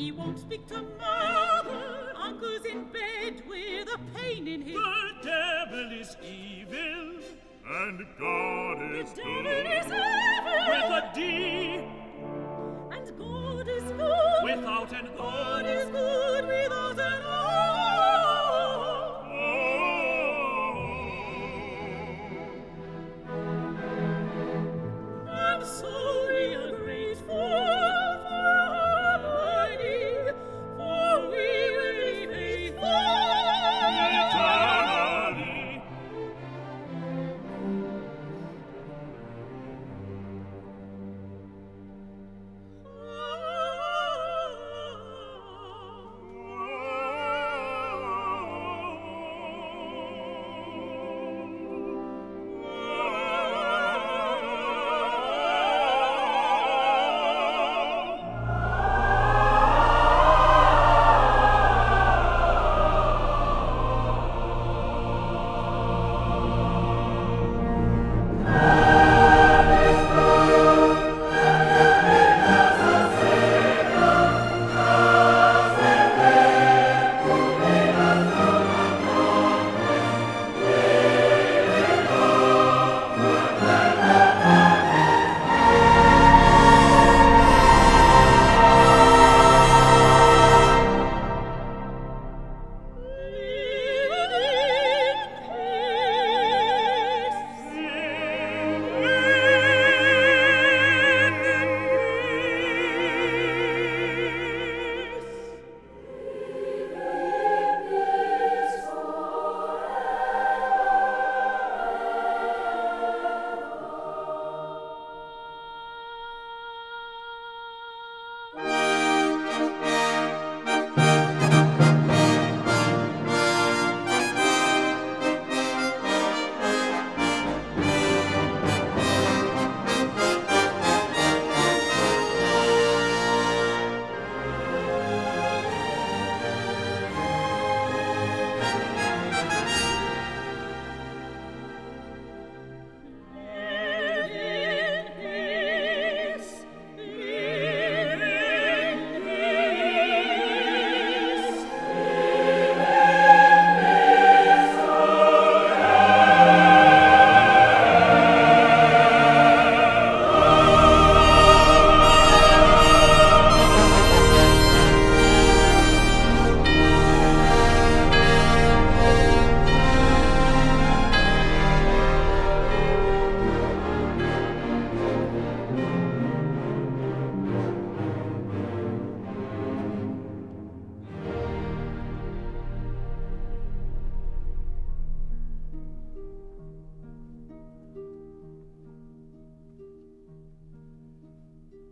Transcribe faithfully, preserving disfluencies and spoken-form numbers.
He won't speak to mother. Uncle's in bed with a pain in his... The devil is evil, and God is the good. devil is evil, With a D, and God is good. without an O.